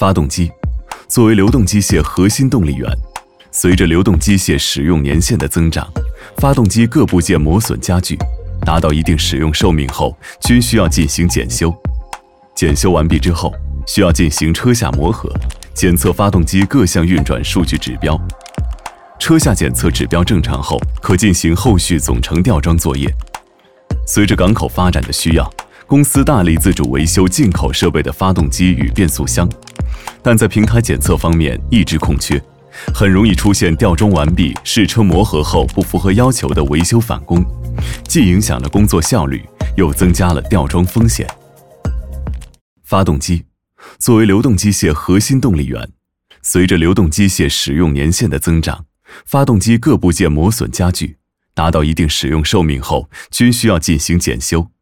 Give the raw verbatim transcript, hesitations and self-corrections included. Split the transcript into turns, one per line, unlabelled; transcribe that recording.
发动机作为流动机械核心动力源，随着流动机械使用年限的增长，发动机各部件磨损加剧，达到一定使用寿命后，均需要进行检修。检修完毕之后，需要进行车下磨合，检测发动机各项运转数据指标。车下检测指标正常后，可进行后续总成吊装作业。随着港口发展的需要，公司大力自主维修进口设备的发动机与变速箱，但在平台检测方面一直空缺，很容易出现吊装完毕、试车磨合后不符合要求的维修返工，既影响了工作效率，又增加了吊装风险。发动机作为流动机械核心动力源，随着流动机械使用年限的增长，发动机各部件磨损加剧，达到一定使用寿命后，均需要进行检修。